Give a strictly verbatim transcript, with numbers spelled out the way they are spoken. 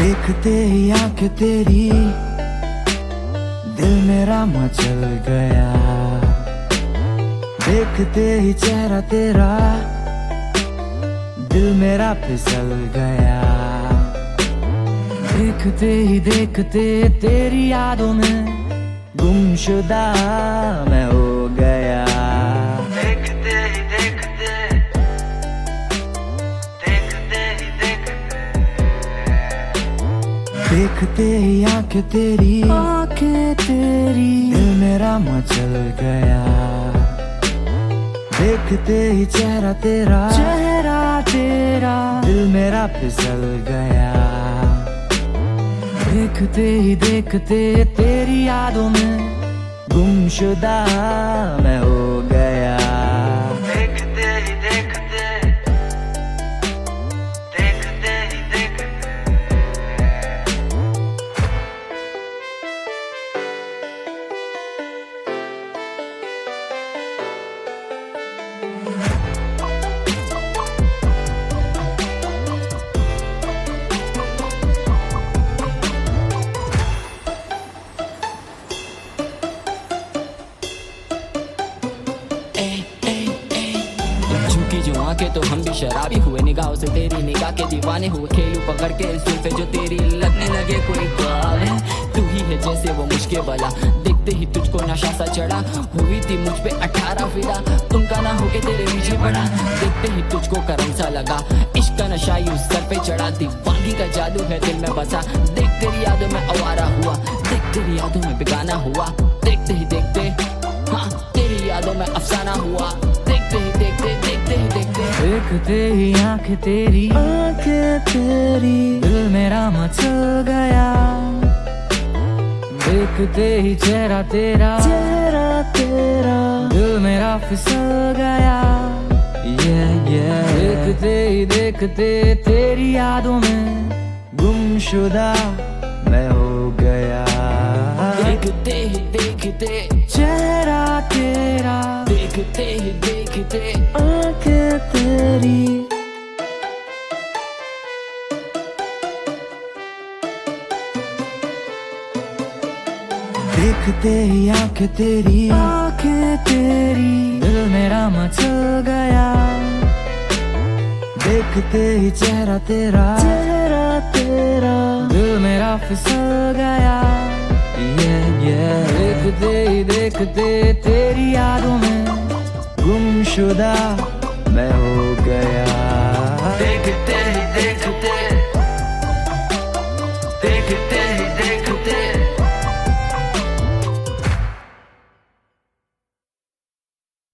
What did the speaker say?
देखते ही आंखें तेरी दिल मेरा मचल गया। देखते ही चेहरा तेरा दिल मेरा फिसल गया। देखते ही देखते तेरी यादों में गुमशुदा मैं हो गया। देखते ही देखते देखते ही देखते देखते ही आंखें तेरी आंखें तेरी दिल मेरा मचल गया। देखते ही चेहरा तेरा चेहरा तेरा दिल मेरा फिसल गया। देखते ही देखते तेरी यादों में गुमशुदा मैं हो गया। देखते ही देखते देखते ही देखते झुकी जो आंखें तो हम भी शराबी हुए, निगाहों से तेरी निगाह के दीवाने हुए। खेलू पकड़ के जुल्फे जो तेरी लगने लगे कोई ख्वाब है। तू ही है जैसे वो मुझके वाला, देखते ही तुझको नशा सा चढ़ा। हुई थी मुझ पे अठारह फिदा, तुमका ना होके तेरे पीछे पड़ा। देखते ही तुझको करम सा लगा, इश्क का नशा यूं सर पे चढ़ा। दीवानगी का जादू है दिल में बसा, देख तेरी यादों में आवारा हुआ। देख तेरी यादों में बेगाना हुआ, देखते ही देखते हाँ तेरी यादों में अफसाना हुआ। देखते ही देखते देखते ही देखते देखते ही आंखें तेरी आंखें तेरी दिल मेरा मचल गया। देखते ही चेहरा तेरा चेहरा तेरा दिल मेरा फिसल गया। yeah, yeah. देखते ही देखते तेरी यादों में गुमशुदा मैं हो गया। देखते ही देखते चेहरा तेरा देखते ही देखते आंखें तेरी देखते ही आंखें तेरी आंखें तेरी दिल मेरा मचल गया। देखते ही चेहरा तेरा चेहरा तेरा दिल मेरा फिसल गया। yeah, yeah. देखते ही देखते तेरी यादों में गुमशुदा